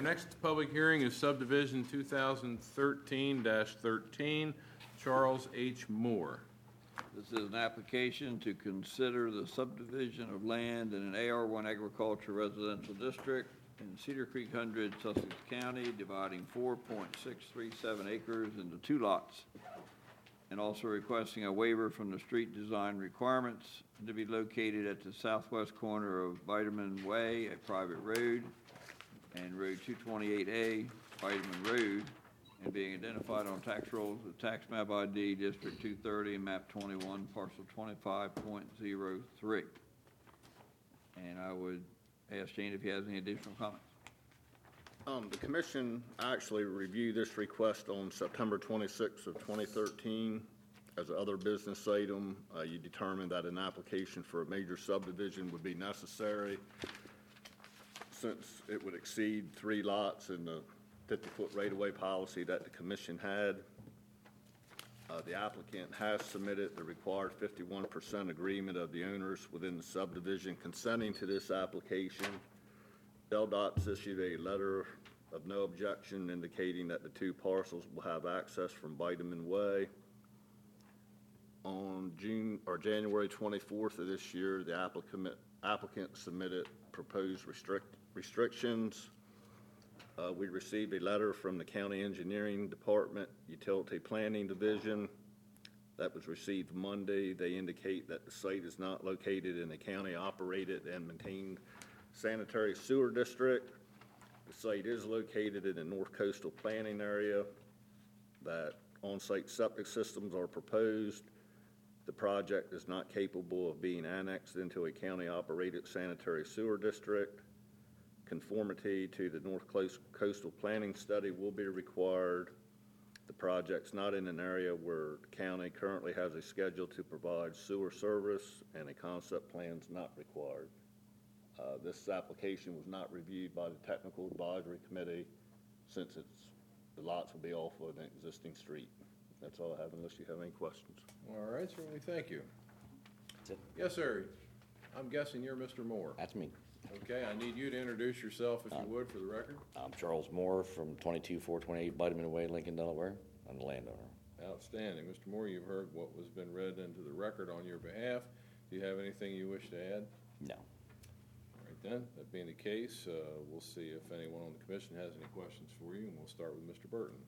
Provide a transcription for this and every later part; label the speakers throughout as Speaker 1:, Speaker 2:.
Speaker 1: next public hearing is subdivision 2013-13, Charles H. Moore.
Speaker 2: This is an application to consider the subdivision of land in an AR1 agriculture residential district in Cedar Creek Hundred, Sussex County, dividing 4.637 acres into 2 lots, and also requesting a waiver from the street design requirements to be located at the southwest corner of Vitamin Way, a private road, and Road 228A, Vitamin Road, and being identified on tax rolls with tax map ID District 230 and map 21, parcel 25.03. And I would ask Shane if he has any additional comments.
Speaker 3: The commission actually reviewed this request on September 26th of 2013 as an other business item. You determined that an application for a major subdivision would be necessary since it would exceed 3 lots in the 50-foot right-of-way policy that the commission had. The applicant has submitted the required 51% agreement of the owners within the subdivision consenting to this application. LDOT's issued a letter of no objection indicating that the 2 parcels will have access from Vitamin Way. On January 24th of this year, the applicant submitted proposed restrictions. We received a letter from the County Engineering Department, Utility Planning Division. That was received Monday. They indicate that the site is not located in a county-operated and maintained sanitary sewer district. The site is located in the North Coastal Planning Area, that on-site septic systems are proposed. The project is not capable of being annexed into a county-operated sanitary sewer district. Conformity to the North Coastal Planning Study will be required. The project's not in an area where the county currently has a schedule to provide sewer service, and a concept plan is not required. This application was not reviewed by the Technical Advisory Committee since the lots will be off of an existing street. That's all I have unless you have any questions.
Speaker 1: All right, certainly, thank you.
Speaker 4: That's it.
Speaker 1: Yes, sir. I'm guessing you're Mr. Moore.
Speaker 4: That's me.
Speaker 1: Okay, I need you to introduce yourself, if you would, for the record.
Speaker 4: I'm Charles Moore from 22428 Vitamin Way, Lincoln, Delaware. I'm the landowner.
Speaker 1: Outstanding. Mr. Moore, you've heard what was been read into the record on your behalf. Do you have anything you wish to add?
Speaker 4: No.
Speaker 1: All right, then. That being the case, we'll see if anyone on the commission has any questions for you, and we'll start with Mr. Burton.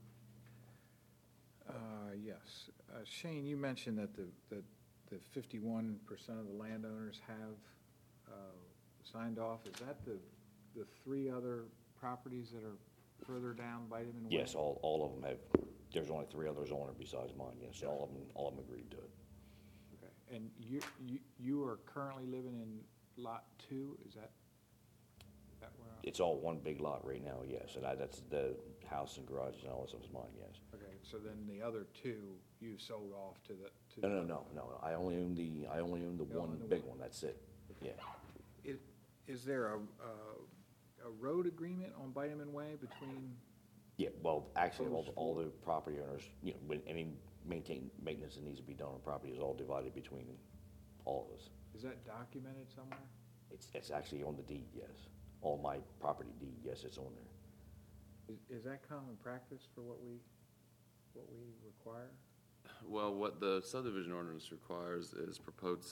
Speaker 5: Yes. Shane, you mentioned that the 51% of the landowners have signed off. Is that the 3 other properties that are further down Vitamin Way?
Speaker 4: Yes, all of them have. There's only 3 others on it besides mine. Yes, all of them agreed to it.
Speaker 5: Okay. And you are currently living in Lot 2. Is that where?
Speaker 4: It's all one big lot right now. Yes, and that's the house and garage and all this stuff is mine. Yes.
Speaker 5: Okay. So then the other 2 you sold off to the.
Speaker 4: No. I only own the one big one. That's it. Yeah.
Speaker 5: Is there a road agreement on Vitamin Way between?
Speaker 4: Yeah, well, actually, all the property owners, when any maintenance that needs to be done on property is all divided between all of us.
Speaker 5: Is that documented somewhere?
Speaker 4: It's actually on the deed, yes. On my property deed, yes, it's on there.
Speaker 5: Is that common practice for what we require?
Speaker 6: Well, what the subdivision ordinance requires is proposed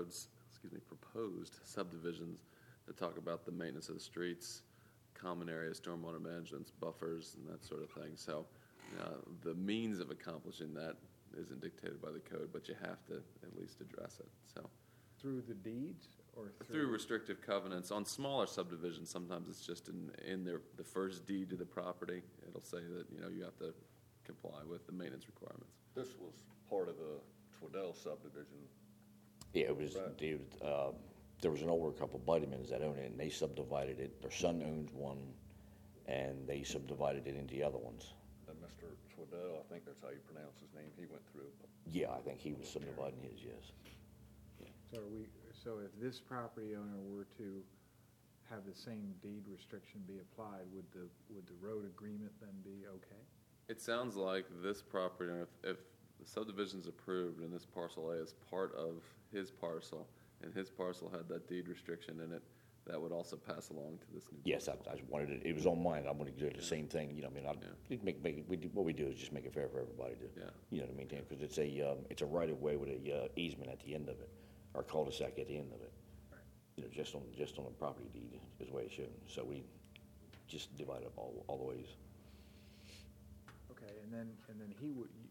Speaker 6: subdivisions that talk about the maintenance of the streets, common areas, stormwater management, buffers, and that sort of thing. So the means of accomplishing that isn't dictated by the code, but you have to at least address it. So
Speaker 5: through the deeds or
Speaker 6: through restrictive covenants on smaller subdivisions, sometimes it's just in the first deed to the property. It'll say that you have to comply with the maintenance requirements.
Speaker 3: This was part of the Twiddell subdivision.
Speaker 4: Yeah, it was. Right. There was an older couple of Vitamins that owned it, and they subdivided it. Their son owns one, and they subdivided it into the other ones.
Speaker 3: And Mr. Twiddell, I think that's how you pronounce his name, he went through.
Speaker 4: Yeah, I think he was subdividing his, yes.
Speaker 5: Yeah. So if this property owner were to have the same deed restriction be applied, would the road agreement then be okay?
Speaker 6: It sounds like this property, if the subdivision is approved and this parcel A is part of his parcel, and his parcel had that deed restriction in it, that would also pass along to this new.
Speaker 4: Yes, I just wanted it, it was on mine, I wanted to do the same thing, you know, I mean, what we do is just make it fair for everybody to,
Speaker 6: Yeah.
Speaker 4: you know, to maintain, because it's a right of way with a easement at the end of it, or cul-de-sac at the end of it. You know, just on the property deed is the way it's shown, so we just divide it up all the ways.
Speaker 5: Okay, and then he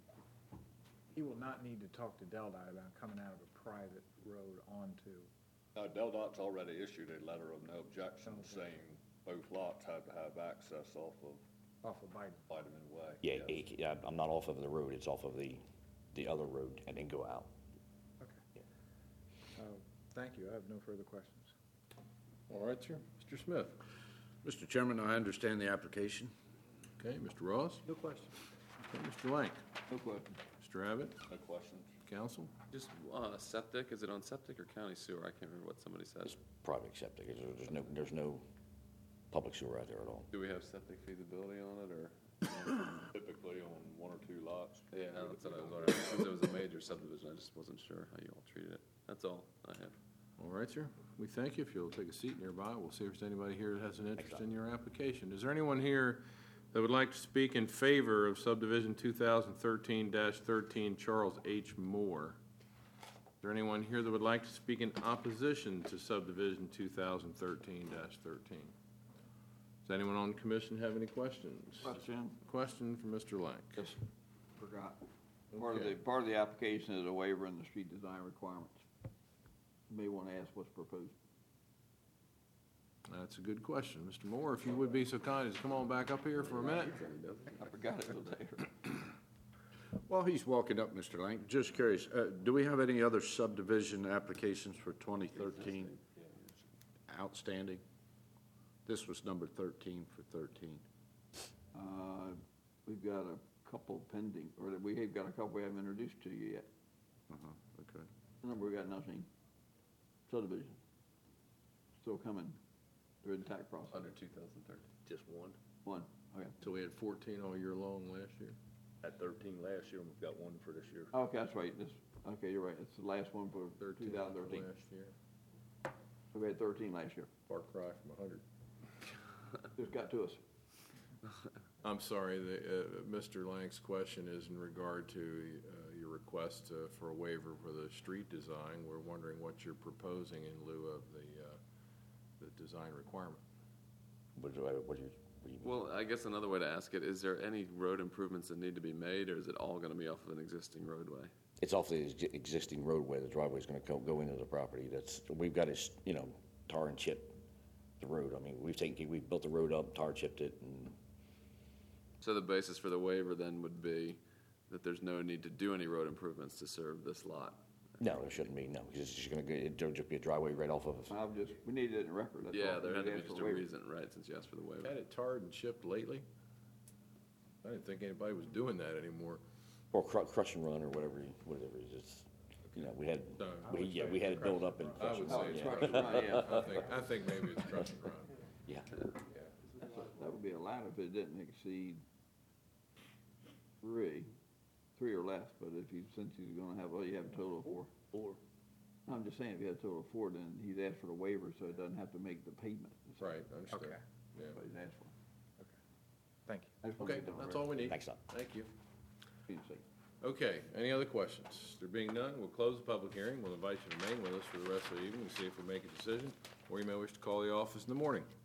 Speaker 5: will not need to talk to Deldot about coming out of a private road onto,
Speaker 3: DelDOT's already issued a letter of no objection saying both lots have to have access off of
Speaker 5: off of Biden.
Speaker 3: Vitamin Way.
Speaker 4: Yeah,
Speaker 3: Yes.
Speaker 4: I'm not off of the road, it's off of the other road, and then go out.
Speaker 5: Okay. Thank you, I have no further questions.
Speaker 1: All right, sir. Mr. Smith?
Speaker 7: Mr. Chairman, I understand the application.
Speaker 1: Okay, Mr. Ross?
Speaker 5: No questions.
Speaker 1: Okay, Mr. Lank?
Speaker 2: No question.
Speaker 1: Mr. Abbott?
Speaker 3: No questions.
Speaker 1: Counsel?
Speaker 6: Just septic, is it on septic or county sewer? I can't remember what somebody said.
Speaker 4: It's private septic, there's no public sewer out there at all.
Speaker 6: Do we have septic feasibility on it, or?
Speaker 3: Typically on one or two lots.
Speaker 6: Yeah, that's what I was wondering. Since it was a major subdivision, I just wasn't sure how you all treated it. That's all I have.
Speaker 1: All right, sir. We thank you. If you'll take a seat nearby, we'll see if there's anybody here that has an interest in your application. Is there anyone here that would like to speak in favor of subdivision 2013-13 Charles H. Moore? Is there anyone here that would like to speak in opposition to subdivision 2013-13? Does anyone on the commission have any questions?
Speaker 2: Question?
Speaker 1: Question from Mr. Lank.
Speaker 2: Just forgot.
Speaker 1: Okay.
Speaker 2: Part of the application is a waiver in the street design requirements. You may want to ask what's proposed.
Speaker 1: That's a good question. Mr. Moore, if you would be so kind as to come on back up here for a minute.
Speaker 2: I forgot it was there.
Speaker 7: While he's walking up, Mr. Lang, just curious, do we have any other subdivision applications for 2013 outstanding? This was number 13 for 13.
Speaker 2: We've got a couple pending, or we have got a couple we haven't introduced to you yet.
Speaker 7: Okay.
Speaker 2: Remember, we got nothing. Subdivision. Still coming. They're in tax process.
Speaker 6: Under 2013.
Speaker 3: Just one.
Speaker 2: One, okay.
Speaker 1: So we had 14 all year long last year?
Speaker 3: Had 13 last year, and we've got one for this year.
Speaker 2: Okay, that's right. Okay, you're right. It's the last one for
Speaker 1: 13
Speaker 2: 2013.
Speaker 1: last year.
Speaker 2: We had 13 last year.
Speaker 1: Far cry from 100.
Speaker 2: Just got to us.
Speaker 1: I'm sorry, Mr. Lank's question is in regard to your request for a waiver for the street design. We're wondering what you're proposing in lieu of the design requirement.
Speaker 4: What do you mean?
Speaker 6: Well, I guess another way to ask it, is there any road improvements that need to be made, or is it all gonna be off of an existing roadway?
Speaker 4: It's off the existing roadway, the driveway's gonna go into the property, we've got to, you know, tar and chip the road. I mean, we've built the road up, tar chipped it, and
Speaker 6: So the basis for the waiver then would be that there's no need to do any road improvements to serve this lot?
Speaker 4: no, there shouldn't be, no, because it's just gonna go, it'll just be a driveway right off of
Speaker 2: We needed it in record. That's
Speaker 6: Yeah,
Speaker 2: all.
Speaker 6: there
Speaker 2: We
Speaker 6: had to be
Speaker 2: asked for
Speaker 6: just a
Speaker 2: waiver.
Speaker 6: reason, right, since you asked for the waiver.
Speaker 1: Had it tarred and chipped lately? I didn't think anybody was doing that anymore.
Speaker 4: or crush and run, or whatever it is. It's, you know, we had it built up and
Speaker 1: I
Speaker 4: crush
Speaker 1: would
Speaker 4: and
Speaker 1: say
Speaker 4: run,
Speaker 1: it's
Speaker 4: yeah.
Speaker 2: crush and run, yeah.
Speaker 1: I think maybe it's crush and run.
Speaker 4: Yeah.
Speaker 2: That would be allowed if it didn't exceed three or less, but since he's gonna have, you have a total of four.
Speaker 3: Four.
Speaker 2: I'm just saying, if you had a total of four, then he's asked for the waiver, so it doesn't have to make the payment.
Speaker 1: Right, I understand.
Speaker 5: Okay.
Speaker 1: Yeah.
Speaker 2: That's what he's asked for.
Speaker 5: Thank you.
Speaker 2: I just wanted
Speaker 1: Okay,
Speaker 2: to get it on
Speaker 1: that's
Speaker 2: record.
Speaker 1: all we need.
Speaker 4: Thanks, Tom.
Speaker 1: Thank you.
Speaker 2: Be safe.
Speaker 1: Okay, any other questions? There being none, we'll close the public hearing. We'll invite you to remain with us for the rest of the evening and see if we make a decision, or you may wish to call the office in the morning.